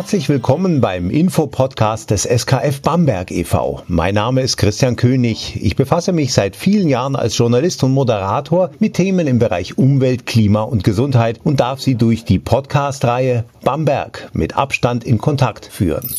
Herzlich willkommen beim Infopodcast des SKF Bamberg e.V. Mein Name ist Christian König. Ich befasse mich seit vielen Jahren als Journalist und Moderator mit Themen im Bereich Umwelt, Klima und Gesundheit und darf Sie durch die Podcast-Reihe Bamberg mit Abstand in Kontakt führen.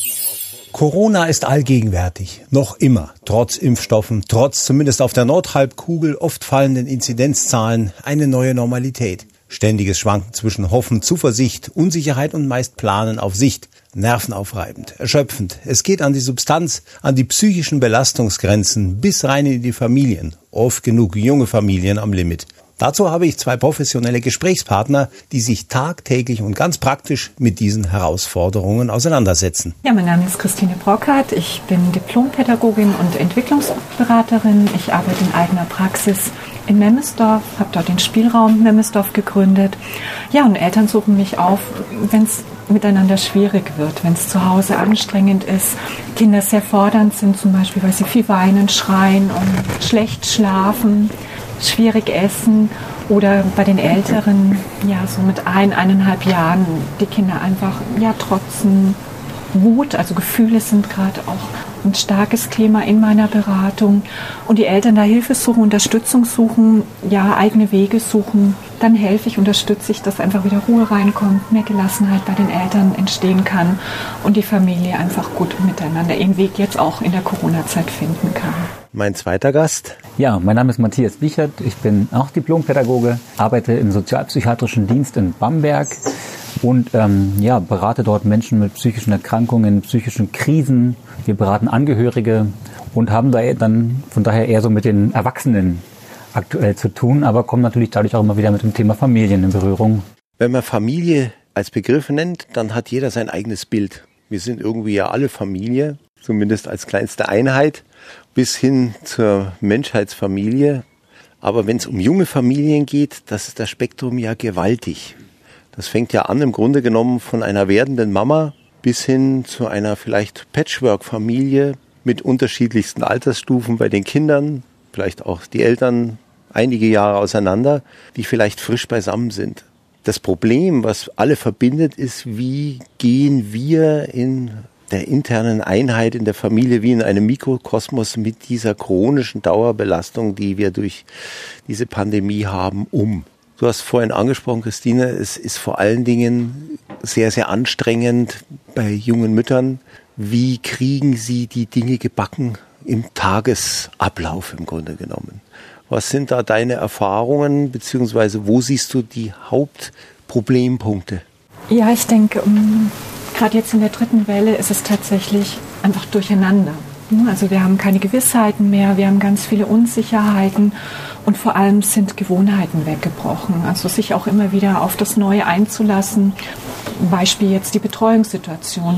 Corona ist allgegenwärtig, noch immer, trotz Impfstoffen, trotz zumindest auf der Nordhalbkugel oft fallenden Inzidenzzahlen, eine neue Normalität. Ständiges Schwanken zwischen Hoffen, Zuversicht, Unsicherheit und meist Planen auf Sicht. Nervenaufreibend, erschöpfend. Es geht an die Substanz, an die psychischen Belastungsgrenzen bis rein in die Familien. Oft genug junge Familien am Limit. Dazu habe ich zwei professionelle Gesprächspartner, die sich tagtäglich und ganz praktisch mit diesen Herausforderungen auseinandersetzen. Ja, mein Name ist Christine Brockert. Ich bin Diplompädagogin und Entwicklungsberaterin. Ich arbeite in eigener Praxis in Memesdorf, habe dort den Spielraum Memesdorf gegründet. Ja, und Eltern suchen mich auf, wenn es miteinander schwierig wird, wenn es zu Hause anstrengend ist, Kinder sehr fordernd sind, zum Beispiel, weil sie viel weinen, schreien und schlecht schlafen, schwierig essen oder bei den Älteren, ja, so mit 1,5 Jahren, die Kinder einfach, ja, trotzen. Wut, also Gefühle sind gerade auch ein starkes Thema in meiner Beratung. Und die Eltern da Hilfe suchen, Unterstützung suchen, ja, eigene Wege suchen. Dann helfe ich, unterstütze ich, dass einfach wieder Ruhe reinkommt, mehr Gelassenheit bei den Eltern entstehen kann und die Familie einfach gut miteinander ihren Weg jetzt auch in der Corona-Zeit finden kann. Mein zweiter Gast. Ja, mein Name ist Matthias Wichert. Ich bin auch Diplompädagoge, arbeite im sozialpsychiatrischen Dienst in Bamberg. Und berate dort Menschen mit psychischen Erkrankungen, psychischen Krisen. Wir beraten Angehörige und haben da dann von daher eher so mit den Erwachsenen aktuell zu tun, aber kommen natürlich dadurch auch immer wieder mit dem Thema Familien in Berührung. Wenn man Familie als Begriff nennt, dann hat jeder sein eigenes Bild. Wir sind irgendwie ja alle Familie, zumindest als kleinste Einheit, bis hin zur Menschheitsfamilie. Aber wenn es um junge Familien geht, das ist das Spektrum ja gewaltig. Das fängt ja an im Grunde genommen von einer werdenden Mama bis hin zu einer vielleicht Patchwork-Familie mit unterschiedlichsten Altersstufen bei den Kindern, vielleicht auch die Eltern einige Jahre auseinander, die vielleicht frisch beisammen sind. Das Problem, was alle verbindet, ist, wie gehen wir in der internen Einheit in der Familie wie in einem Mikrokosmos mit dieser chronischen Dauerbelastung, die wir durch diese Pandemie haben, um. Du hast vorhin angesprochen, Christine, es ist vor allen Dingen sehr, sehr anstrengend bei jungen Müttern. Wie kriegen sie die Dinge gebacken im Tagesablauf im Grunde genommen? Was sind da deine Erfahrungen, beziehungsweise wo siehst du die Hauptproblempunkte? Ja, ich denke, gerade jetzt in der dritten Welle ist es tatsächlich einfach durcheinander. Also wir haben keine Gewissheiten mehr, wir haben ganz viele Unsicherheiten und vor allem sind Gewohnheiten weggebrochen. Also sich auch immer wieder auf das Neue einzulassen. Beispiel jetzt die Betreuungssituation.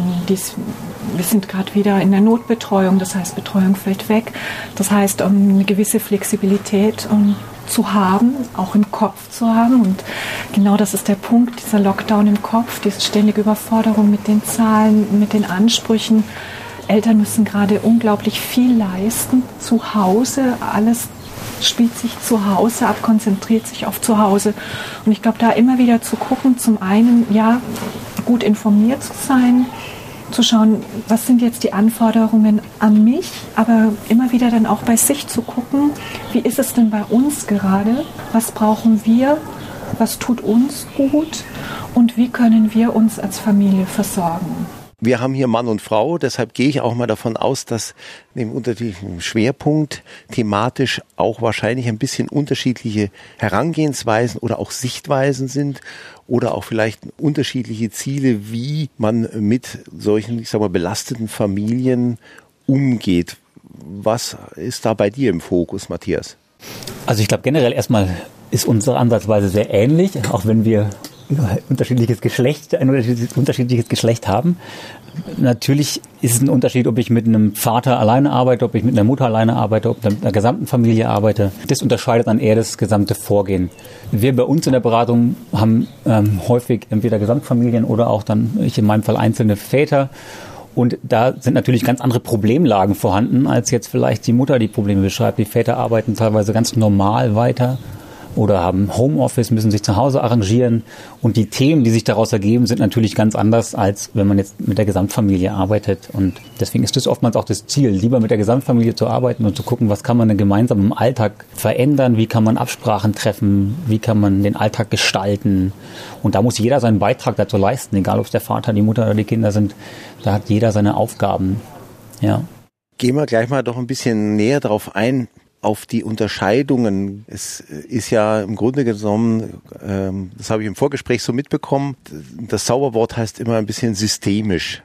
Wir sind gerade wieder in der Notbetreuung, das heißt Betreuung fällt weg. Das heißt, eine gewisse Flexibilität zu haben, auch im Kopf zu haben. Und genau das ist der Punkt, dieser Lockdown im Kopf, diese ständige Überforderung mit den Zahlen, mit den Ansprüchen. Eltern müssen gerade unglaublich viel leisten, zu Hause, alles spielt sich zu Hause ab, konzentriert sich auf zu Hause. Und ich glaube, da immer wieder zu gucken, zum einen, ja, gut informiert zu sein, zu schauen, was sind jetzt die Anforderungen an mich, aber immer wieder dann auch bei sich zu gucken, wie ist es denn bei uns gerade, was brauchen wir, was tut uns gut und wie können wir uns als Familie versorgen. Wir haben hier Mann und Frau, deshalb gehe ich auch mal davon aus, dass neben unterschiedlichem Schwerpunkt thematisch auch wahrscheinlich ein bisschen unterschiedliche Herangehensweisen oder auch Sichtweisen sind oder auch vielleicht unterschiedliche Ziele, wie man mit solchen, ich sag mal, belasteten Familien umgeht. Was ist da bei dir im Fokus, Matthias? Also ich glaube generell erstmal ist unsere Ansatzweise sehr ähnlich, auch wenn wir ein unterschiedliches Geschlecht haben. Natürlich ist es ein Unterschied, ob ich mit einem Vater alleine arbeite, ob ich mit einer Mutter alleine arbeite, ob ich mit einer gesamten Familie arbeite. Das unterscheidet dann eher das gesamte Vorgehen. Wir bei uns in der Beratung haben häufig entweder Gesamtfamilien oder auch dann, ich in meinem Fall, einzelne Väter. Und da sind natürlich ganz andere Problemlagen vorhanden, als jetzt vielleicht die Mutter die Probleme beschreibt. Die Väter arbeiten teilweise ganz normal weiter oder haben Homeoffice, müssen sich zu Hause arrangieren. Und die Themen, die sich daraus ergeben, sind natürlich ganz anders, als wenn man jetzt mit der Gesamtfamilie arbeitet. Und deswegen ist es oftmals auch das Ziel, lieber mit der Gesamtfamilie zu arbeiten und zu gucken, was kann man denn gemeinsam im Alltag verändern, wie kann man Absprachen treffen, wie kann man den Alltag gestalten. Und da muss jeder seinen Beitrag dazu leisten, egal ob es der Vater, die Mutter oder die Kinder sind. Da hat jeder seine Aufgaben. Ja. Gehen wir gleich mal doch ein bisschen näher drauf ein, auf die Unterscheidungen. Es ist ja im Grunde genommen, das habe ich im Vorgespräch so mitbekommen, das Zauberwort heißt immer ein bisschen systemisch.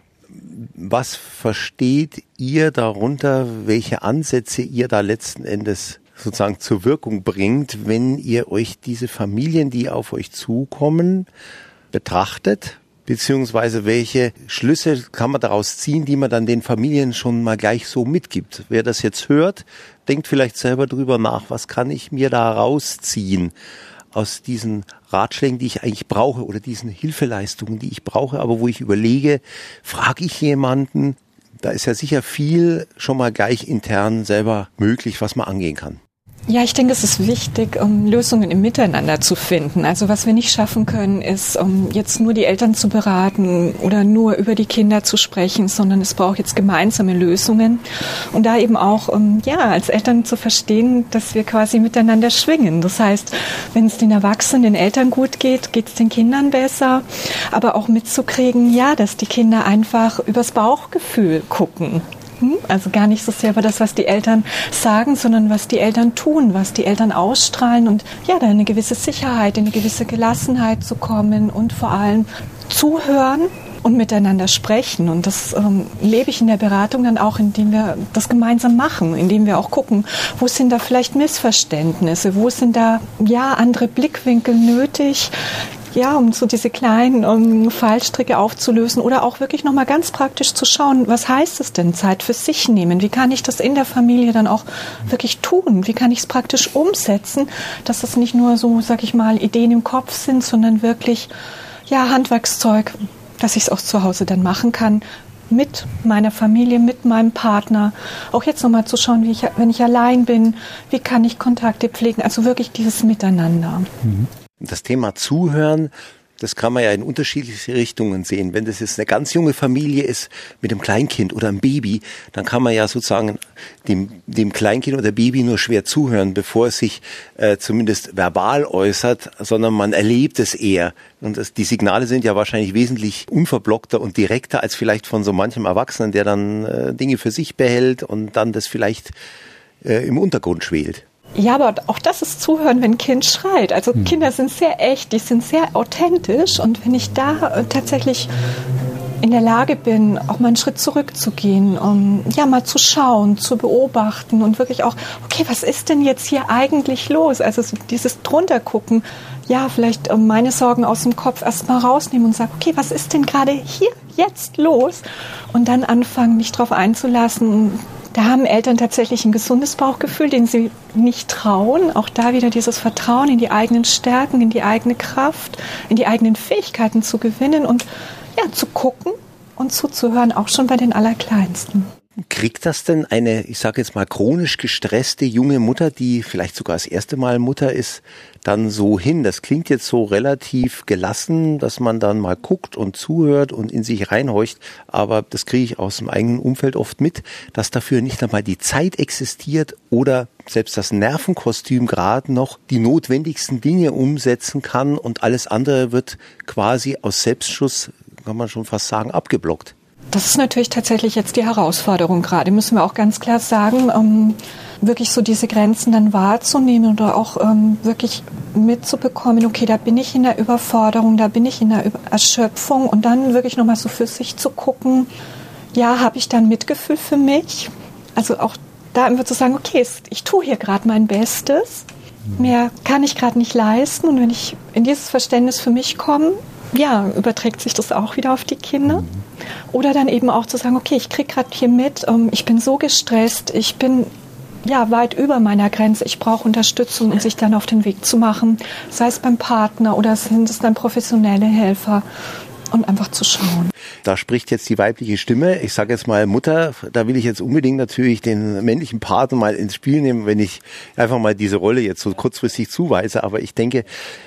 Was versteht ihr darunter, welche Ansätze ihr da letzten Endes sozusagen zur Wirkung bringt, wenn ihr euch diese Familien, die auf euch zukommen, betrachtet? Beziehungsweise welche Schlüsse kann man daraus ziehen, die man dann den Familien schon mal gleich so mitgibt? Wer das jetzt hört, denkt vielleicht selber drüber nach, was kann ich mir da rausziehen aus diesen Ratschlägen, die ich eigentlich brauche oder diesen Hilfeleistungen, die ich brauche, aber wo ich überlege, frage ich jemanden? Da ist ja sicher viel schon mal gleich intern selber möglich, was man angehen kann. Ja, ich denke, es ist wichtig, Lösungen im Miteinander zu finden. Also was wir nicht schaffen können, ist jetzt nur die Eltern zu beraten oder nur über die Kinder zu sprechen, sondern es braucht jetzt gemeinsame Lösungen. Und da eben auch als Eltern zu verstehen, dass wir quasi miteinander schwingen. Das heißt, wenn es den Erwachsenen, den Eltern gut geht, geht es den Kindern besser. Aber auch mitzukriegen, dass die Kinder einfach übers Bauchgefühl gucken. Also gar nicht so sehr über das, was die Eltern sagen, sondern was die Eltern tun, was die Eltern ausstrahlen und da eine gewisse Sicherheit, eine gewisse Gelassenheit zu kommen und vor allem zuhören und miteinander sprechen. Und das lebe ich in der Beratung dann auch, indem wir das gemeinsam machen, indem wir auch gucken, wo sind da vielleicht Missverständnisse, wo sind da andere Blickwinkel nötig, um so diese kleinen Fallstricke aufzulösen oder auch wirklich nochmal ganz praktisch zu schauen, was heißt es denn, Zeit für sich nehmen? Wie kann ich das in der Familie dann auch wirklich tun? Wie kann ich es praktisch umsetzen, dass das nicht nur so, sag ich mal, Ideen im Kopf sind, sondern wirklich, Handwerkszeug, dass ich es auch zu Hause dann machen kann, mit meiner Familie, mit meinem Partner. Auch jetzt nochmal zu schauen, wenn ich allein bin, wie kann ich Kontakte pflegen? Also wirklich dieses Miteinander. Das Thema Zuhören, das kann man ja in unterschiedliche Richtungen sehen. Wenn das jetzt eine ganz junge Familie ist mit einem Kleinkind oder einem Baby, dann kann man ja sozusagen dem Kleinkind oder Baby nur schwer zuhören, bevor es sich zumindest verbal äußert, sondern man erlebt es eher. Und die Signale sind ja wahrscheinlich wesentlich unverblockter und direkter als vielleicht von so manchem Erwachsenen, der dann Dinge für sich behält und dann das vielleicht im Untergrund schwelt. Ja, aber auch das ist Zuhören, wenn ein Kind schreit. Also Kinder sind sehr echt, die sind sehr authentisch. Und wenn ich da tatsächlich in der Lage bin, auch mal einen Schritt zurückzugehen, mal zu schauen, zu beobachten und wirklich auch, okay, was ist denn jetzt hier eigentlich los? Also so dieses Druntergucken, vielleicht meine Sorgen aus dem Kopf erstmal rausnehmen und sagen, okay, was ist denn gerade hier jetzt los? Und dann anfangen, mich drauf einzulassen. Da haben Eltern tatsächlich ein gesundes Bauchgefühl, den sie nicht trauen. Auch da wieder dieses Vertrauen in die eigenen Stärken, in die eigene Kraft, in die eigenen Fähigkeiten zu gewinnen und zu gucken und zuzuhören, auch schon bei den Allerkleinsten. Kriegt das denn eine, ich sage jetzt mal, chronisch gestresste junge Mutter, die vielleicht sogar das erste Mal Mutter ist, dann so hin? Das klingt jetzt so relativ gelassen, dass man dann mal guckt und zuhört und in sich reinhorcht, aber das kriege ich aus dem eigenen Umfeld oft mit, dass dafür nicht einmal die Zeit existiert oder selbst das Nervenkostüm gerade noch die notwendigsten Dinge umsetzen kann und alles andere wird quasi aus Selbstschuss, kann man schon fast sagen, abgeblockt. Das ist natürlich tatsächlich jetzt die Herausforderung gerade, müssen wir auch ganz klar sagen, wirklich so diese Grenzen dann wahrzunehmen oder auch wirklich mitzubekommen, okay, da bin ich in der Überforderung, da bin ich in der Erschöpfung und dann wirklich nochmal so für sich zu gucken, habe ich dann Mitgefühl für mich? Also auch da einfach zu sagen, okay, ich tue hier gerade mein Bestes, mehr kann ich gerade nicht leisten und wenn ich in dieses Verständnis für mich komme, überträgt sich das auch wieder auf die Kinder. Oder dann eben auch zu sagen, okay, ich kriege gerade hier mit, ich bin so gestresst, ich bin weit über meiner Grenze, ich brauche Unterstützung, um sich dann auf den Weg zu machen, sei es beim Partner oder sind es dann professionelle Helfer und einfach zu schauen. da spricht jetzt die weibliche Stimme. Ich sage jetzt mal Mutter, da will ich jetzt unbedingt natürlich den männlichen Part mal ins Spiel nehmen, wenn ich einfach mal diese Rolle jetzt so kurzfristig zuweise. Aber ich denke,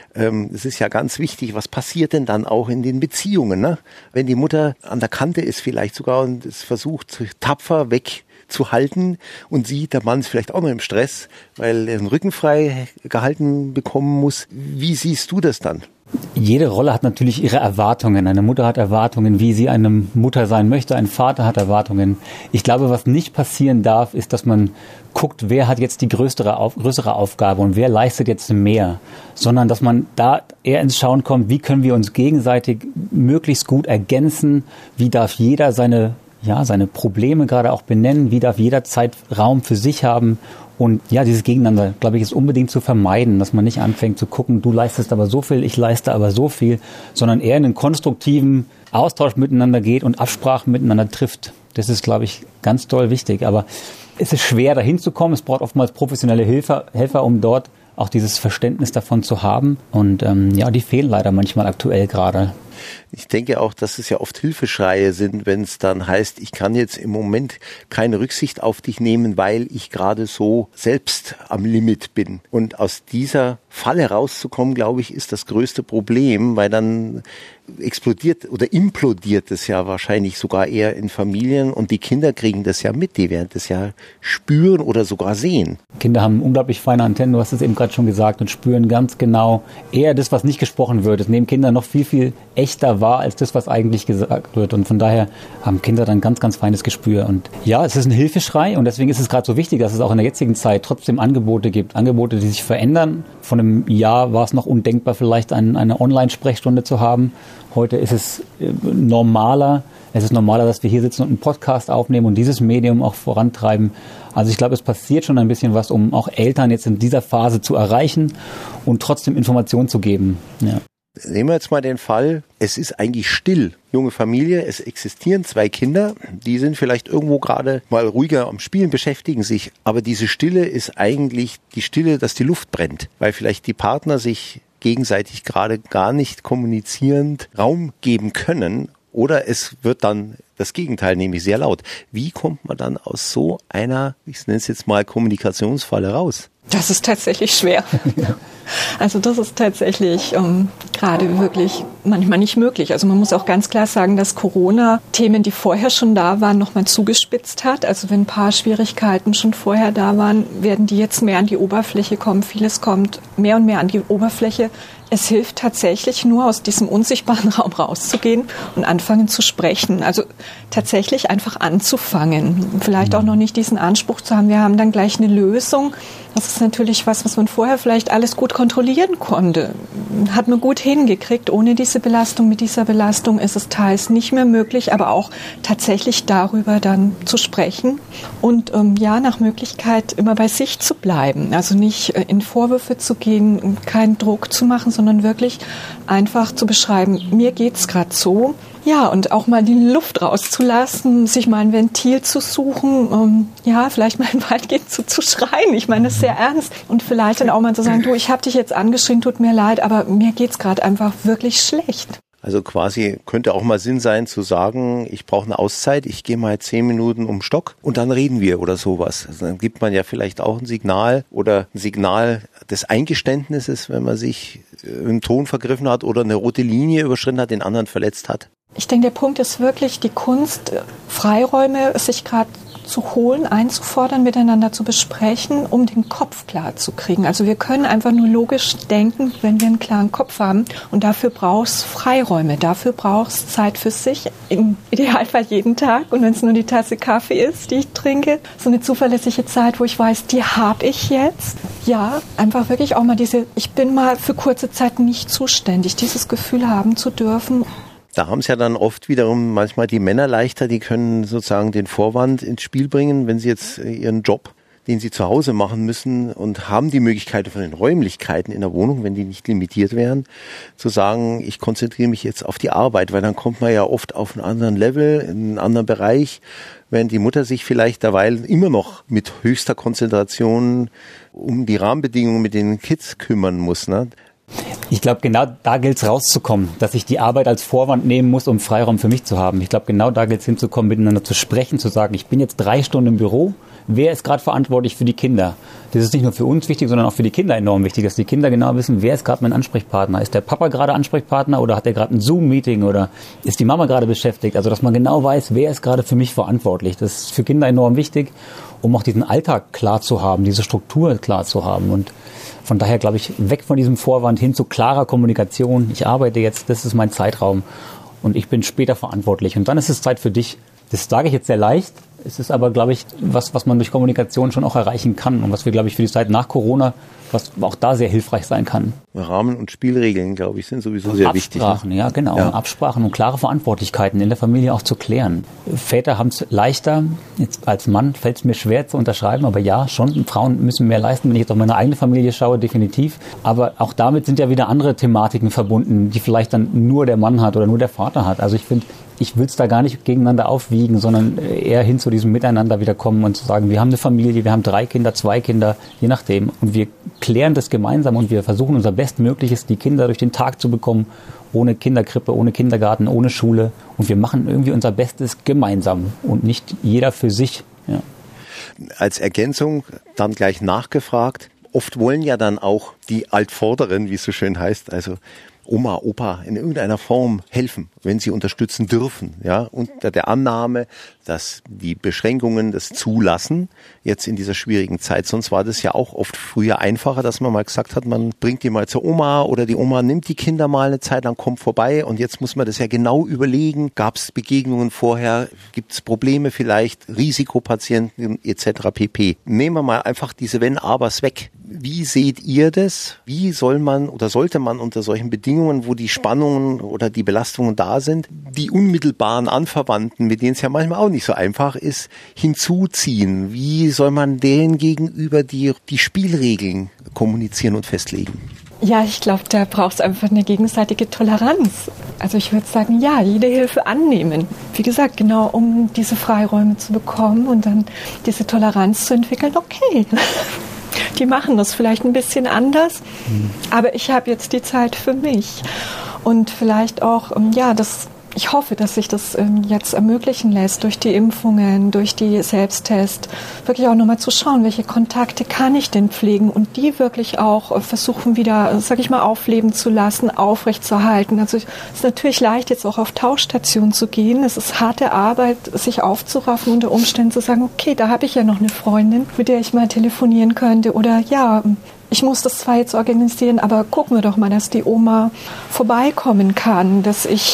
es ist ja ganz wichtig, was passiert denn dann auch in den Beziehungen, ne? Wenn die Mutter an der Kante ist vielleicht sogar und es versucht, tapfer wegzuhalten und sie, der Mann ist vielleicht auch noch im Stress, weil er den Rücken frei gehalten bekommen muss. Wie siehst du das dann? Jede Rolle hat natürlich ihre Erwartungen. Eine Mutter hat Erwartungen, wie sie eine Mutter sein möchte. Ein Vater hat Erwartungen. Ich glaube, was nicht passieren darf, ist, dass man guckt, wer hat jetzt die größere Aufgabe und wer leistet jetzt mehr. Sondern, dass man da eher ins Schauen kommt, wie können wir uns gegenseitig möglichst gut ergänzen. Wie darf jeder seine Probleme gerade auch benennen. Wie darf jeder Zeitraum für sich haben. Und ja, dieses Gegeneinander, glaube ich, ist unbedingt zu vermeiden, dass man nicht anfängt zu gucken, du leistest aber so viel, ich leiste aber so viel, sondern eher in einen konstruktiven Austausch miteinander geht und Absprachen miteinander trifft. Das ist, glaube ich, ganz doll wichtig. Aber es ist schwer, dahin zu kommen. Es braucht oftmals professionelle Helfer, um dort auch dieses Verständnis davon zu haben. Und die fehlen leider manchmal aktuell gerade. Ich denke auch, dass es ja oft Hilfeschreie sind, wenn es dann heißt, ich kann jetzt im Moment keine Rücksicht auf dich nehmen, weil ich gerade so selbst am Limit bin. Und aus dieser Falle rauszukommen, glaube ich, ist das größte Problem, weil dann explodiert oder implodiert es ja wahrscheinlich sogar eher in Familien und die Kinder kriegen das ja mit, die werden das ja spüren oder sogar sehen. Kinder haben unglaublich feine Antennen, du hast es eben gerade schon gesagt, und spüren ganz genau eher das, was nicht gesprochen wird. Das nehmen Kinder noch viel, viel echter wahr als das, was eigentlich gesagt wird. Und von daher haben Kinder dann ganz, ganz feines Gespür. Und ja, es ist ein Hilfeschrei und deswegen ist es gerade so wichtig, dass es auch in der jetzigen Zeit trotzdem Angebote gibt. Angebote, die sich verändern. Vor einem Jahr war es noch undenkbar, vielleicht eine Online-Sprechstunde zu haben. Heute ist es normaler. Es ist normaler, dass wir hier sitzen und einen Podcast aufnehmen und dieses Medium auch vorantreiben. Also ich glaube, es passiert schon ein bisschen was, um auch Eltern jetzt in dieser Phase zu erreichen und trotzdem Informationen zu geben. Ja. Nehmen wir jetzt mal den Fall, es ist eigentlich still. Junge Familie, es existieren 2 Kinder, die sind vielleicht irgendwo gerade mal ruhiger am Spielen, beschäftigen sich. Aber diese Stille ist eigentlich die Stille, dass die Luft brennt, weil vielleicht die Partner sich gegenseitig gerade gar nicht kommunizierend Raum geben können. Oder es wird dann das Gegenteil, nämlich sehr laut. Wie kommt man dann aus so einer, ich nenne es jetzt mal Kommunikationsfalle raus? Das ist tatsächlich schwer. Ja. Also das ist tatsächlich gerade wirklich manchmal nicht möglich. Also man muss auch ganz klar sagen, dass Corona Themen, die vorher schon da waren, nochmal zugespitzt hat. Also wenn ein paar Schwierigkeiten schon vorher da waren, werden die jetzt mehr an die Oberfläche kommen. Vieles kommt mehr und mehr an die Oberfläche. Es hilft tatsächlich nur, aus diesem unsichtbaren Raum rauszugehen und anfangen zu sprechen. Also tatsächlich einfach anzufangen. Vielleicht auch noch nicht diesen Anspruch zu haben, wir haben dann gleich eine Lösung. Das ist natürlich was man vorher vielleicht alles gut kontrollieren konnte. Hat man gut hingekriegt. Ohne diese Belastung, mit dieser Belastung ist es teils nicht mehr möglich, aber auch tatsächlich darüber dann zu sprechen und nach Möglichkeit immer bei sich zu bleiben. Also nicht in Vorwürfe zu gehen, keinen Druck zu machen, sondern wirklich einfach zu beschreiben, mir geht's gerade so. Ja, und auch mal die Luft rauszulassen, sich mal ein Ventil zu suchen, vielleicht mal in den Wald gehen zu schreien. Ich meine das sehr ernst. Und vielleicht dann auch mal zu sagen, du, ich habe dich jetzt angeschrien, tut mir leid, aber mir geht's gerade einfach wirklich schlecht. Also quasi könnte auch mal Sinn sein zu sagen, ich brauche eine Auszeit, ich gehe mal 10 Minuten um Stock und dann reden wir oder sowas. Also dann gibt man ja vielleicht auch ein Signal oder ein Signal des Eingeständnisses, wenn man sich im Ton vergriffen hat oder eine rote Linie überschritten hat, den anderen verletzt hat. Ich denke, der Punkt ist wirklich die Kunst, Freiräume sich gerade zu holen, einzufordern, miteinander zu besprechen, um den Kopf klar zu kriegen. Also wir können einfach nur logisch denken, wenn wir einen klaren Kopf haben. Und dafür brauchst Freiräume, dafür brauchst Zeit für sich, im Idealfall jeden Tag. Und wenn es nur die Tasse Kaffee ist, die ich trinke, so eine zuverlässige Zeit, wo ich weiß, die habe ich jetzt. Ja, einfach wirklich auch mal ich bin mal für kurze Zeit nicht zuständig, dieses Gefühl haben zu dürfen. Da haben es ja dann oft wiederum manchmal die Männer leichter, die können sozusagen den Vorwand ins Spiel bringen, wenn sie jetzt ihren Job, den sie zu Hause machen müssen und haben die Möglichkeit von den Räumlichkeiten in der Wohnung, wenn die nicht limitiert wären, zu sagen, ich konzentriere mich jetzt auf die Arbeit, weil dann kommt man ja oft auf einen anderen Level, in einen anderen Bereich, während die Mutter sich vielleicht derweil immer noch mit höchster Konzentration um die Rahmenbedingungen mit den Kids kümmern muss, ne? Ich glaube, genau da gilt es rauszukommen, dass ich die Arbeit als Vorwand nehmen muss, um Freiraum für mich zu haben. Ich glaube, genau da gilt es hinzukommen, miteinander zu sprechen, zu sagen, ich bin jetzt 3 Stunden im Büro. Wer ist gerade verantwortlich für die Kinder? Das ist nicht nur für uns wichtig, sondern auch für die Kinder enorm wichtig, dass die Kinder genau wissen, wer ist gerade mein Ansprechpartner? Ist der Papa gerade Ansprechpartner oder hat er gerade ein Zoom-Meeting oder ist die Mama gerade beschäftigt? Also, dass man genau weiß, wer ist gerade für mich verantwortlich. Das ist für Kinder enorm wichtig, um auch diesen Alltag klar zu haben, diese Struktur klar zu haben. Und von daher, glaube ich, weg von diesem Vorwand hin zu klarer Kommunikation. Ich arbeite jetzt, das ist mein Zeitraum und ich bin später verantwortlich. Und dann ist es Zeit für dich. Das sage ich jetzt sehr leicht. Es ist aber, glaube ich, was man durch Kommunikation schon auch erreichen kann und was wir, glaube ich, für die Zeit nach Corona, was auch da sehr hilfreich sein kann. Rahmen und Spielregeln, glaube ich, sind sowieso sehr wichtig. Absprachen, ja, genau. Ja. Absprachen und klare Verantwortlichkeiten in der Familie auch zu klären. Väter haben es leichter. Jetzt als Mann fällt es mir schwer zu unterschreiben, aber ja, schon, Frauen müssen mehr leisten. Wenn ich jetzt auf meine eigene Familie schaue, definitiv. Aber auch damit sind ja wieder andere Thematiken verbunden, die vielleicht dann nur der Mann hat oder nur der Vater hat. Also ich finde, ich will es da gar nicht gegeneinander aufwiegen, sondern eher hin zu diesem Miteinander wieder kommen und zu sagen, wir haben eine Familie, wir haben 3 Kinder, 2 Kinder, je nachdem. Und wir klären das gemeinsam und wir versuchen unser Bestmögliches, die Kinder durch den Tag zu bekommen, ohne Kinderkrippe, ohne Kindergarten, ohne Schule. Und wir machen irgendwie unser Bestes gemeinsam und nicht jeder für sich. Ja. Als Ergänzung dann gleich nachgefragt, oft wollen ja dann auch die Altvorderen, wie es so schön heißt, also Oma, Opa in irgendeiner Form helfen, wenn sie unterstützen dürfen, ja, unter der Annahme, dass die Beschränkungen das zulassen, jetzt in dieser schwierigen Zeit. Sonst war das ja auch oft früher einfacher, dass man mal gesagt hat, man bringt die mal zur Oma oder die Oma nimmt die Kinder mal eine Zeit lang, kommt vorbei und jetzt muss man das ja genau überlegen. Gab es Begegnungen vorher? Gibt es Probleme vielleicht? Risikopatienten etc. pp. Nehmen wir mal einfach diese Wenn-Abers weg. Wie seht ihr das? Wie soll man oder sollte man unter solchen Bedingungen, wo die Spannungen oder die Belastungen da sind, die unmittelbaren Anverwandten, mit denen es ja manchmal auch nicht so einfach ist, hinzuziehen? Wie soll man denen gegenüber die Spielregeln kommunizieren und festlegen? Ja, ich glaube, da braucht es einfach eine gegenseitige Toleranz. Also ich würde sagen, ja, jede Hilfe annehmen. Wie gesagt, genau um diese Freiräume zu bekommen und dann diese Toleranz zu entwickeln, okay. Die machen das vielleicht ein bisschen anders, aber ich habe jetzt die Zeit für mich. Und vielleicht auch, ich hoffe, dass sich das jetzt ermöglichen lässt durch die Impfungen, durch die Selbsttests, wirklich auch nochmal zu schauen, welche Kontakte kann ich denn pflegen und die wirklich auch versuchen wieder, aufleben zu lassen, aufrechtzuerhalten. Also es ist natürlich leicht, jetzt auch auf Tauschstationen zu gehen. Es ist harte Arbeit, sich aufzuraffen, unter Umständen zu sagen, okay, da habe ich ja noch eine Freundin, mit der ich mal telefonieren könnte oder ja, ich muss das zwar jetzt organisieren, aber gucken wir doch mal, dass die Oma vorbeikommen kann,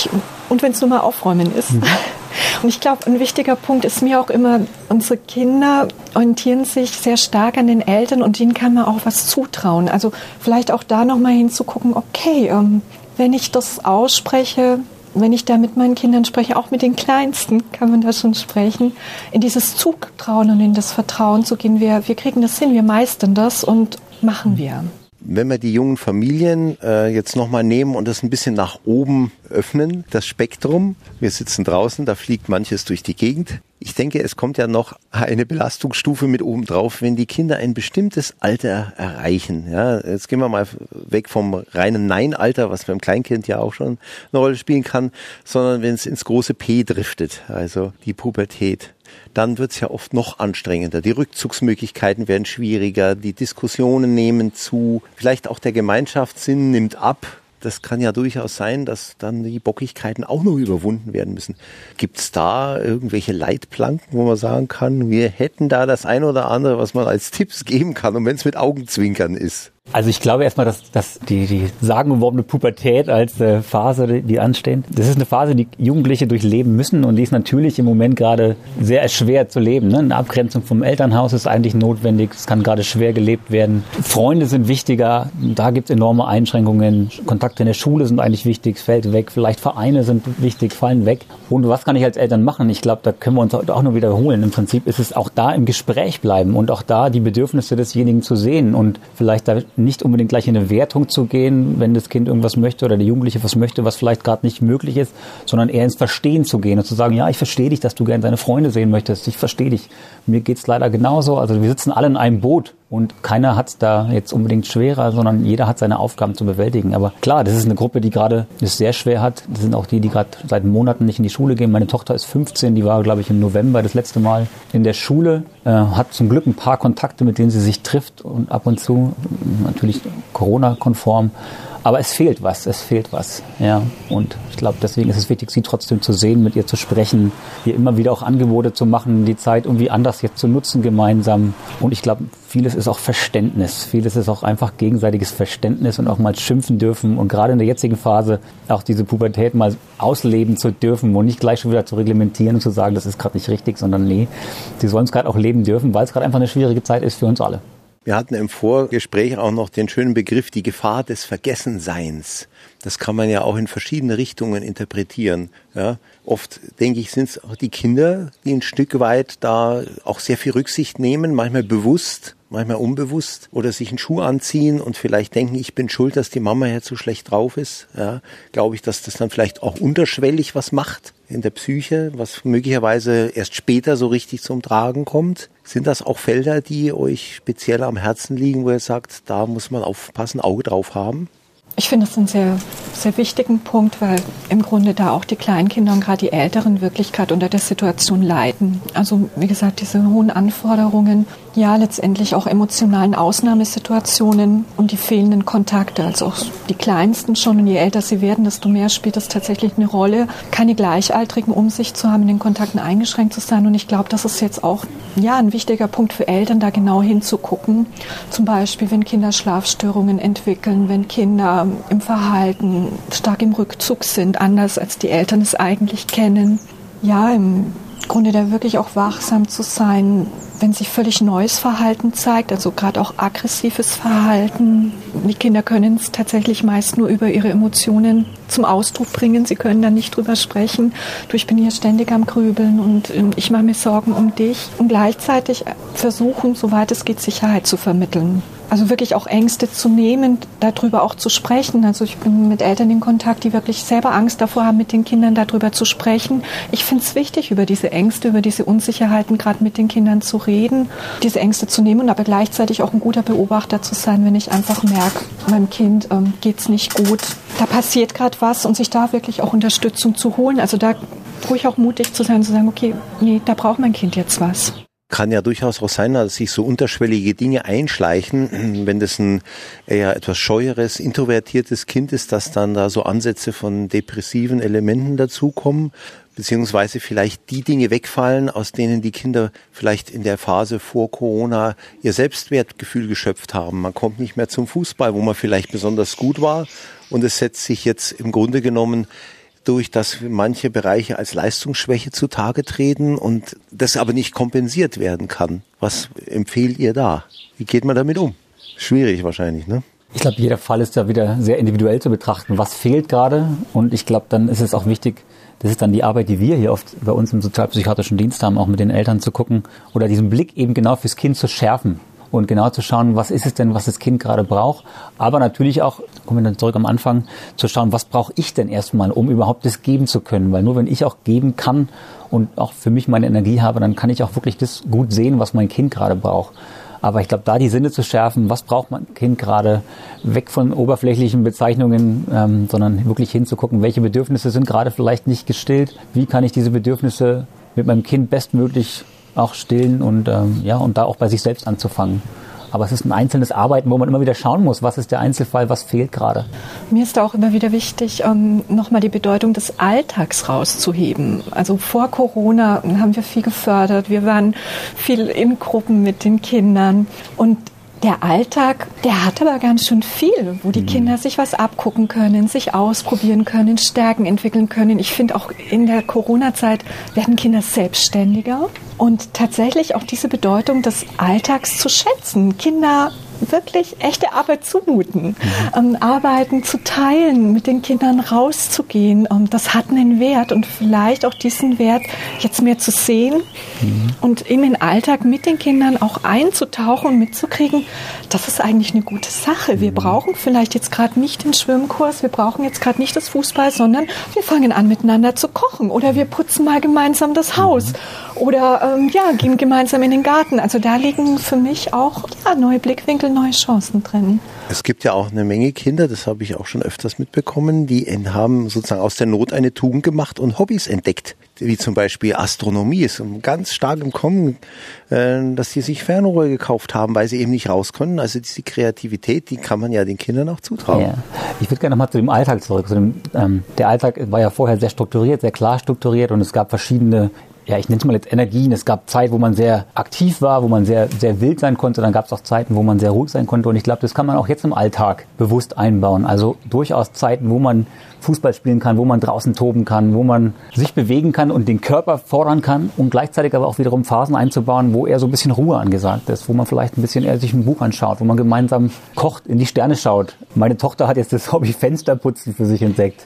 und wenn es nur mal aufräumen ist. Mhm. Und ich glaube, ein wichtiger Punkt ist mir auch immer, unsere Kinder orientieren sich sehr stark an den Eltern und ihnen kann man auch was zutrauen. Also vielleicht auch da nochmal hinzugucken, okay, wenn ich das ausspreche, wenn ich da mit meinen Kindern spreche, auch mit den Kleinsten kann man da schon sprechen, in dieses Zutrauen und in das Vertrauen zu gehen. Wir kriegen das hin, wir meistern das und machen wir. Wenn wir die jungen Familien jetzt nochmal nehmen und das ein bisschen nach oben öffnen, das Spektrum, wir sitzen draußen, da fliegt manches durch die Gegend. Ich denke, es kommt ja noch eine Belastungsstufe mit oben drauf, wenn die Kinder ein bestimmtes Alter erreichen. Ja, jetzt gehen wir mal weg vom reinen Nein-Alter, was beim Kleinkind ja auch schon eine Rolle spielen kann, sondern wenn es ins große P driftet, also die Pubertät. Dann wird es ja oft noch anstrengender. Die Rückzugsmöglichkeiten werden schwieriger, die Diskussionen nehmen zu, vielleicht auch der Gemeinschaftssinn nimmt ab. Das kann ja durchaus sein, dass dann die Bockigkeiten auch noch überwunden werden müssen. Gibt es da irgendwelche Leitplanken, wo man sagen kann, wir hätten da das eine oder andere, was man als Tipps geben kann, und wenn es mit Augenzwinkern ist? Also ich glaube erstmal, dass die sagenumwobene Pubertät als Phase, die anstehen, das ist eine Phase, die Jugendliche durchleben müssen und die ist natürlich im Moment gerade sehr schwer zu leben. Ne? Eine Abgrenzung vom Elternhaus ist eigentlich notwendig, es kann gerade schwer gelebt werden. Freunde sind wichtiger, da gibt es enorme Einschränkungen. Kontakte in der Schule sind eigentlich wichtig, fällt weg. Vielleicht Vereine sind wichtig, fallen weg. Und was kann ich als Eltern machen? Ich glaube, da können wir uns auch nur wiederholen. Im Prinzip ist es auch da im Gespräch bleiben und auch da die Bedürfnisse desjenigen zu sehen und vielleicht da nicht unbedingt gleich in eine Wertung zu gehen, wenn das Kind irgendwas möchte oder der Jugendliche was möchte, was vielleicht gerade nicht möglich ist, sondern eher ins Verstehen zu gehen und zu sagen, ja, ich verstehe dich, dass du gerne deine Freunde sehen möchtest, ich verstehe dich, mir geht's leider genauso, also wir sitzen alle in einem Boot Und keiner hat es da jetzt unbedingt schwerer, sondern jeder hat seine Aufgaben zu bewältigen. Aber klar, das ist eine Gruppe, die gerade es sehr schwer hat. Das sind auch die gerade seit Monaten nicht in die Schule gehen. Meine Tochter ist 15, die war, glaube ich, im November das letzte Mal in der Schule. Hat zum Glück ein paar Kontakte, mit denen sie sich trifft und ab und zu, natürlich Corona-konform. Aber es fehlt was. Ja. Und ich glaube, deswegen ist es wichtig, sie trotzdem zu sehen, mit ihr zu sprechen, ihr immer wieder auch Angebote zu machen, die Zeit irgendwie anders jetzt zu nutzen gemeinsam. Und ich glaube, vieles ist auch Verständnis. Vieles ist auch einfach gegenseitiges Verständnis und auch mal schimpfen dürfen. Und gerade in der jetzigen Phase auch diese Pubertät mal ausleben zu dürfen und nicht gleich schon wieder zu reglementieren und zu sagen, das ist gerade nicht richtig, sondern nee, sie sollen es gerade auch leben dürfen, weil es gerade einfach eine schwierige Zeit ist für uns alle. Wir hatten im Vorgespräch auch noch den schönen Begriff, die Gefahr des Vergessenseins. Das kann man ja auch in verschiedene Richtungen interpretieren. Ja, oft, denke ich, sind es auch die Kinder, die ein Stück weit da auch sehr viel Rücksicht nehmen, manchmal bewusst, manchmal unbewusst, oder sich einen Schuh anziehen und vielleicht denken, ich bin schuld, dass die Mama jetzt so schlecht drauf ist. Ja, glaube ich, dass das dann vielleicht auch unterschwellig was macht in der Psyche, was möglicherweise erst später so richtig zum Tragen kommt. Sind das auch Felder, die euch speziell am Herzen liegen, wo ihr sagt, da muss man aufpassen, Auge drauf haben? Ich finde das einen sehr, sehr wichtigen Punkt, weil im Grunde da auch die Kleinkinder und gerade die Älteren wirklich gerade unter der Situation leiden. Also wie gesagt, diese hohen Anforderungen, ja letztendlich auch emotionalen Ausnahmesituationen und die fehlenden Kontakte, also auch die Kleinsten schon. Und je älter sie werden, desto mehr spielt es tatsächlich eine Rolle, keine Gleichaltrigen um sich zu haben, in den Kontakten eingeschränkt zu sein. Und ich glaube, das ist jetzt auch ein wichtiger Punkt für Eltern, da genau hinzugucken. Zum Beispiel, wenn Kinder Schlafstörungen entwickeln, wenn Kinder im Verhalten stark im Rückzug sind, anders als die Eltern es eigentlich kennen. Ja, im Grunde da wirklich auch wachsam zu sein, wenn sich völlig neues Verhalten zeigt, also gerade auch aggressives Verhalten. Die Kinder können es tatsächlich meist nur über ihre Emotionen zum Ausdruck bringen. Sie können da nicht drüber sprechen. Du, ich bin hier ständig am Grübeln und ich mache mir Sorgen um dich. Und gleichzeitig versuchen, soweit es geht, Sicherheit zu vermitteln. Also wirklich auch Ängste zu nehmen, darüber auch zu sprechen. Also ich bin mit Eltern in Kontakt, die wirklich selber Angst davor haben, mit den Kindern darüber zu sprechen. Ich finde es wichtig, über diese Ängste, über diese Unsicherheiten gerade mit den Kindern zu reden, diese Ängste zu nehmen und aber gleichzeitig auch ein guter Beobachter zu sein, wenn ich einfach merke, meinem Kind geht's nicht gut. Da passiert gerade was und sich da wirklich auch Unterstützung zu holen. Also da ruhig auch mutig zu sein, zu sagen, okay, nee, da braucht mein Kind jetzt was. Kann ja durchaus auch sein, dass sich so unterschwellige Dinge einschleichen, wenn das ein eher etwas scheueres, introvertiertes Kind ist, dass dann da so Ansätze von depressiven Elementen dazukommen, beziehungsweise vielleicht die Dinge wegfallen, aus denen die Kinder vielleicht in der Phase vor Corona ihr Selbstwertgefühl geschöpft haben. Man kommt nicht mehr zum Fußball, wo man vielleicht besonders gut war, und es setzt sich jetzt im Grunde genommen durch, dass manche Bereiche als Leistungsschwäche zutage treten und das aber nicht kompensiert werden kann. Was empfehlt ihr da? Wie geht man damit um? Schwierig wahrscheinlich, ne? Ich glaube, jeder Fall ist ja wieder sehr individuell zu betrachten. Was fehlt gerade? Und ich glaube, dann ist es auch wichtig, das ist dann die Arbeit, die wir hier oft bei uns im sozialpsychiatrischen Dienst haben, auch mit den Eltern zu gucken oder diesen Blick eben genau fürs Kind zu schärfen. Und genau zu schauen, was ist es denn, was das Kind gerade braucht. Aber natürlich auch, kommen wir dann zurück am Anfang, zu schauen, was brauche ich denn erstmal, um überhaupt das geben zu können. Weil nur wenn ich auch geben kann und auch für mich meine Energie habe, dann kann ich auch wirklich das gut sehen, was mein Kind gerade braucht. Aber ich glaube, da die Sinne zu schärfen, was braucht mein Kind gerade, weg von oberflächlichen Bezeichnungen, sondern wirklich hinzugucken, welche Bedürfnisse sind gerade vielleicht nicht gestillt, wie kann ich diese Bedürfnisse mit meinem Kind bestmöglich auch stillen und und da auch bei sich selbst anzufangen. Aber es ist ein einzelnes Arbeiten, wo man immer wieder schauen muss, was ist der Einzelfall, was fehlt gerade. Mir ist da auch immer wieder wichtig, nochmal die Bedeutung des Alltags rauszuheben. Also vor Corona haben wir viel gefördert, wir waren viel in Gruppen mit den Kindern und der Alltag, der hat aber ganz schön viel, wo die Kinder sich was abgucken können, sich ausprobieren können, Stärken entwickeln können. Ich finde auch in der Corona-Zeit werden Kinder selbstständiger und tatsächlich auch diese Bedeutung des Alltags zu schätzen. Kinder wirklich echte Arbeit zumuten, Arbeiten zu teilen, mit den Kindern rauszugehen. Das hat einen Wert und vielleicht auch diesen Wert jetzt mehr zu sehen und in den Alltag mit den Kindern auch einzutauchen und mitzukriegen, das ist eigentlich eine gute Sache. Wir brauchen vielleicht jetzt gerade nicht den Schwimmkurs, wir brauchen jetzt gerade nicht das Fußball, sondern wir fangen an miteinander zu kochen oder wir putzen mal gemeinsam das Haus oder gehen gemeinsam in den Garten. Also da liegen für mich auch neue Blickwinkel, neue Chancen drin. Es gibt ja auch eine Menge Kinder, das habe ich auch schon öfters mitbekommen, die haben sozusagen aus der Not eine Tugend gemacht und Hobbys entdeckt, wie zum Beispiel Astronomie ist ganz stark im Kommen, dass die sich Fernrohre gekauft haben, weil sie eben nicht raus können. Also diese Kreativität, die kann man ja den Kindern auch zutrauen. Ja. Ich würde gerne nochmal zu dem Alltag zurück. Der Alltag war ja vorher sehr strukturiert, sehr klar strukturiert und es gab verschiedene, ich nenne es mal jetzt Energien. Es gab Zeit, wo man sehr aktiv war, wo man sehr, sehr wild sein konnte. Dann gab es auch Zeiten, wo man sehr ruhig sein konnte. Und ich glaube, das kann man auch jetzt im Alltag bewusst einbauen. Also durchaus Zeiten, wo man Fußball spielen kann, wo man draußen toben kann, wo man sich bewegen kann und den Körper fordern kann und gleichzeitig aber auch wiederum Phasen einzubauen, wo eher so ein bisschen Ruhe angesagt ist, wo man vielleicht ein bisschen eher sich ein Buch anschaut, wo man gemeinsam kocht, in die Sterne schaut. Meine Tochter hat jetzt das Hobby Fensterputzen für sich entdeckt.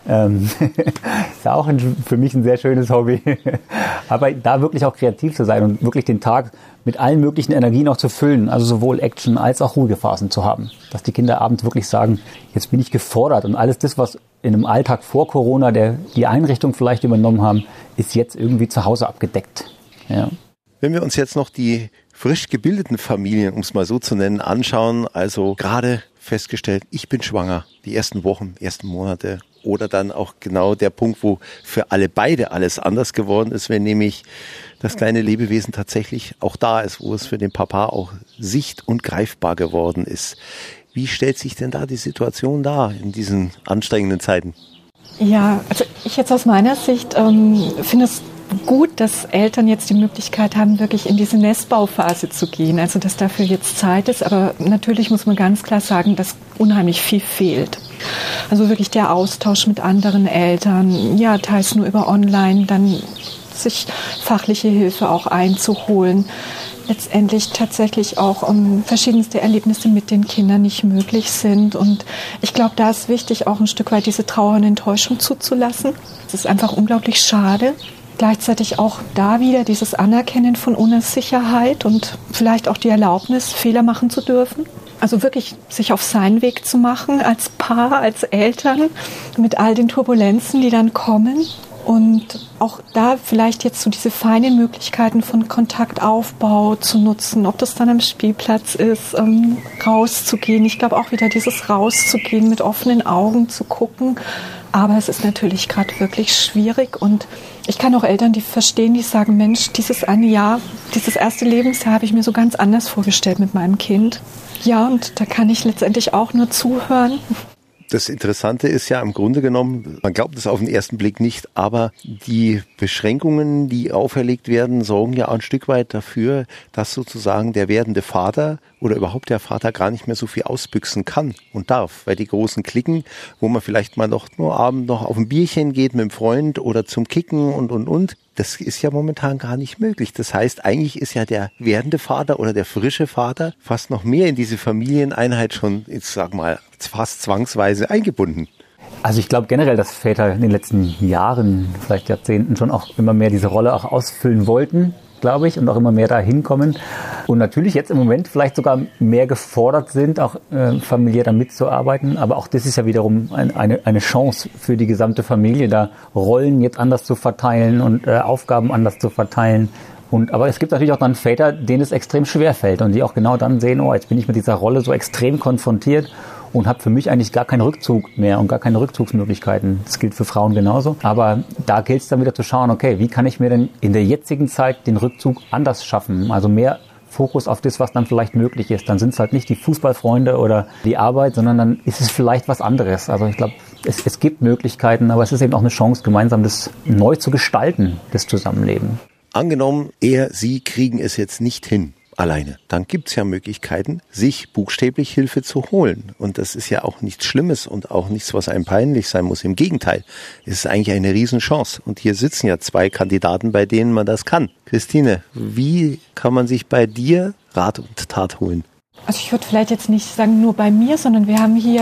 Ist ja auch für mich ein sehr schönes Hobby. Aber da wirklich auch kreativ zu sein und wirklich den Tag mit allen möglichen Energien auch zu füllen, also sowohl Action als auch ruhige Phasen zu haben. Dass die Kinder abends wirklich sagen, jetzt bin ich gefordert und alles das, was in einem Alltag vor Corona die Einrichtung vielleicht übernommen haben, ist jetzt irgendwie zu Hause abgedeckt. Ja. Wenn wir uns jetzt noch die frisch gebildeten Familien, um es mal so zu nennen, anschauen, also gerade festgestellt, ich bin schwanger, die ersten Wochen, ersten Monate oder dann auch genau der Punkt, wo für alle beide alles anders geworden ist, wenn nämlich das kleine Lebewesen tatsächlich auch da ist, wo es für den Papa auch sicht- und greifbar geworden ist. Wie stellt sich denn da die Situation dar in diesen anstrengenden Zeiten? Ja, also ich jetzt aus meiner Sicht finde es gut, dass Eltern jetzt die Möglichkeit haben, wirklich in diese Nestbauphase zu gehen. Also dass dafür jetzt Zeit ist. Aber natürlich muss man ganz klar sagen, dass unheimlich viel fehlt. Also wirklich der Austausch mit anderen Eltern, teils nur über online, dann sich fachliche Hilfe auch einzuholen. Letztendlich tatsächlich auch verschiedenste Erlebnisse mit den Kindern nicht möglich sind. Und ich glaube, da ist wichtig, auch ein Stück weit diese Trauer und Enttäuschung zuzulassen. Es ist einfach unglaublich schade. Gleichzeitig auch da wieder dieses Anerkennen von Unsicherheit und vielleicht auch die Erlaubnis, Fehler machen zu dürfen. Also wirklich sich auf seinen Weg zu machen als Paar, als Eltern mit all den Turbulenzen, die dann kommen. Und auch da vielleicht jetzt so diese feinen Möglichkeiten von Kontaktaufbau zu nutzen, ob das dann am Spielplatz ist, rauszugehen. Ich glaube auch wieder dieses rauszugehen, mit offenen Augen zu gucken. Aber es ist natürlich gerade wirklich schwierig und ich kann auch Eltern, die verstehen, die sagen, Mensch, dieses eine Jahr, dieses erste Lebensjahr habe ich mir so ganz anders vorgestellt mit meinem Kind. Ja, und da kann ich letztendlich auch nur zuhören. Das Interessante ist ja im Grunde genommen, man glaubt es auf den ersten Blick nicht, aber die Beschränkungen, die auferlegt werden, sorgen ja auch ein Stück weit dafür, dass sozusagen der werdende Vater oder überhaupt der Vater gar nicht mehr so viel ausbüchsen kann und darf. Weil die großen Klicken, wo man vielleicht mal noch nur abend noch auf ein Bierchen geht mit einem Freund oder zum Kicken und, das ist ja momentan gar nicht möglich. Das heißt, eigentlich ist ja der werdende Vater oder der frische Vater fast noch mehr in diese Familieneinheit schon, ich sag mal, fast zwangsweise eingebunden. Also ich glaube generell, dass Väter in den letzten Jahren, vielleicht Jahrzehnten schon auch immer mehr diese Rolle auch ausfüllen wollten, glaube ich, und auch immer mehr dahin kommen. Und natürlich jetzt im Moment vielleicht sogar mehr gefordert sind, auch familiär da mitzuarbeiten. Aber auch das ist ja wiederum eine Chance für die gesamte Familie, da Rollen jetzt anders zu verteilen und Aufgaben anders zu verteilen. Aber es gibt natürlich auch dann Väter, denen es extrem schwer fällt und die auch genau dann sehen, jetzt bin ich mit dieser Rolle so extrem konfrontiert und habe für mich eigentlich gar keinen Rückzug mehr und gar keine Rückzugsmöglichkeiten. Das gilt für Frauen genauso. Aber da gilt es dann wieder zu schauen, okay, wie kann ich mir denn in der jetzigen Zeit den Rückzug anders schaffen? Also mehr Fokus auf das, was dann vielleicht möglich ist. Dann sind es halt nicht die Fußballfreunde oder die Arbeit, sondern dann ist es vielleicht was anderes. Also ich glaube, es gibt Möglichkeiten, aber es ist eben auch eine Chance, gemeinsam das neu zu gestalten, das Zusammenleben. Angenommen, Sie kriegen es jetzt nicht hin, alleine. Dann gibt's ja Möglichkeiten, sich buchstäblich Hilfe zu holen. Und das ist ja auch nichts Schlimmes und auch nichts, was einem peinlich sein muss. Im Gegenteil, es ist eigentlich eine Riesenchance. Und hier sitzen ja 2 Kandidaten, bei denen man das kann. Christine, wie kann man sich bei dir Rat und Tat holen? Also ich würde vielleicht jetzt nicht sagen nur bei mir, sondern wir haben hier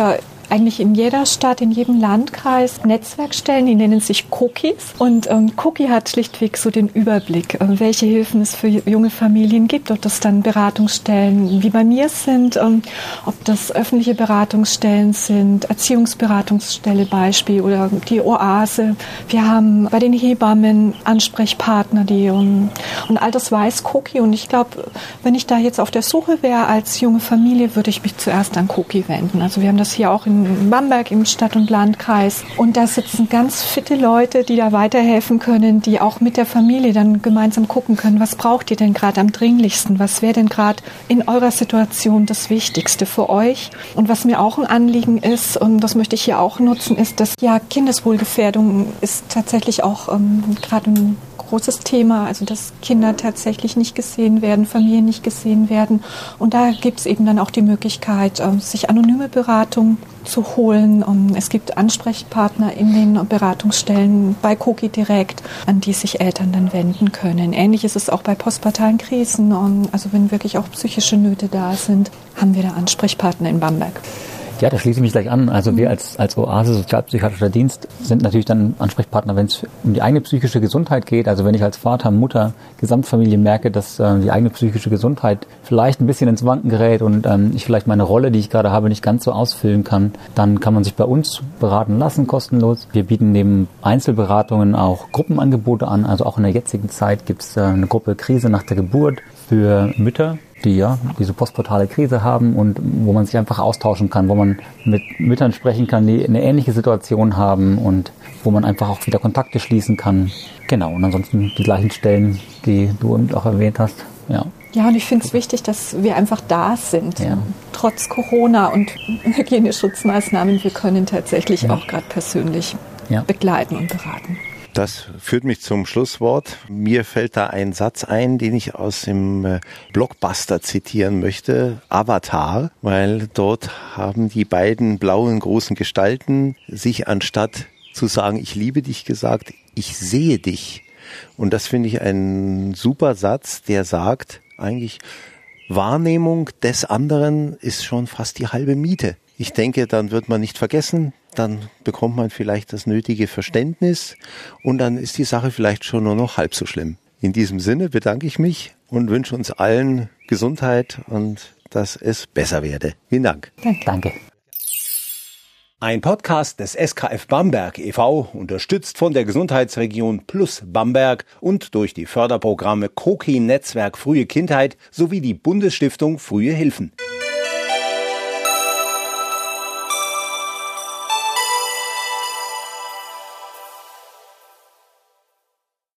eigentlich in jeder Stadt, in jedem Landkreis Netzwerkstellen, die nennen sich Cookies. Und Cookie hat schlichtweg so den Überblick, welche Hilfen es für junge Familien gibt, ob das dann Beratungsstellen wie bei mir sind, ob das öffentliche Beratungsstellen sind, Erziehungsberatungsstelle Beispiel oder die Oase. Wir haben bei den Hebammen Ansprechpartner, die und all das weiß Cookie. Und ich glaube, wenn ich da jetzt auf der Suche wäre als junge Familie, würde ich mich zuerst an Cookie wenden. Also wir haben das hier auch in Bamberg im Stadt- und Landkreis. Und da sitzen ganz fitte Leute, die da weiterhelfen können, die auch mit der Familie dann gemeinsam gucken können, was braucht ihr denn gerade am dringlichsten? Was wäre denn gerade in eurer Situation das Wichtigste für euch? Und was mir auch ein Anliegen ist, und das möchte ich hier auch nutzen, ist, dass ja Kindeswohlgefährdung ist tatsächlich auch gerade ein großes Thema, also dass Kinder tatsächlich nicht gesehen werden, Familien nicht gesehen werden. Und da gibt es eben dann auch die Möglichkeit, sich anonyme Beratung zu holen. Es gibt Ansprechpartner in den Beratungsstellen bei Cookie direkt, an die sich Eltern dann wenden können. Ähnlich ist es auch bei postpartalen Krisen. Also wenn wirklich auch psychische Nöte da sind, haben wir da Ansprechpartner in Bamberg. Ja, da schließe ich mich gleich an. Also wir als Oase Sozialpsychiatrischer Dienst sind natürlich dann Ansprechpartner, wenn es um die eigene psychische Gesundheit geht. Also wenn ich als Vater, Mutter, Gesamtfamilie merke, dass die eigene psychische Gesundheit vielleicht ein bisschen ins Wanken gerät und ich vielleicht meine Rolle, die ich gerade habe, nicht ganz so ausfüllen kann, dann kann man sich bei uns beraten lassen, kostenlos. Wir bieten neben Einzelberatungen auch Gruppenangebote an. Also auch in der jetzigen Zeit gibt es eine Gruppe Krise nach der Geburt für Mütter, die ja diese postpartale Krise haben und wo man sich einfach austauschen kann, wo man mit Müttern sprechen kann, die eine ähnliche Situation haben und wo man einfach auch wieder Kontakte schließen kann. Genau, und ansonsten die gleichen Stellen, die du auch erwähnt hast. Ja. Ja, und ich finde es wichtig, dass wir einfach da sind, trotz Corona und Hygieneschutzmaßnahmen. Wir können tatsächlich auch gerade persönlich begleiten und beraten. Das führt mich zum Schlusswort. Mir fällt da ein Satz ein, den ich aus dem Blockbuster zitieren möchte, Avatar, weil dort haben die beiden blauen großen Gestalten sich anstatt zu sagen, ich liebe dich gesagt, ich sehe dich. Und das finde ich ein super Satz, der sagt eigentlich, Wahrnehmung des anderen ist schon fast die halbe Miete. Ich denke, dann wird man nicht vergessen, dann bekommt man vielleicht das nötige Verständnis und dann ist die Sache vielleicht schon nur noch halb so schlimm. In diesem Sinne bedanke ich mich und wünsche uns allen Gesundheit und dass es besser werde. Vielen Dank. Danke. Ein Podcast des SKF Bamberg e.V., unterstützt von der Gesundheitsregion Plus Bamberg und durch die Förderprogramme Cookie Netzwerk Frühe Kindheit sowie die Bundesstiftung Frühe Hilfen.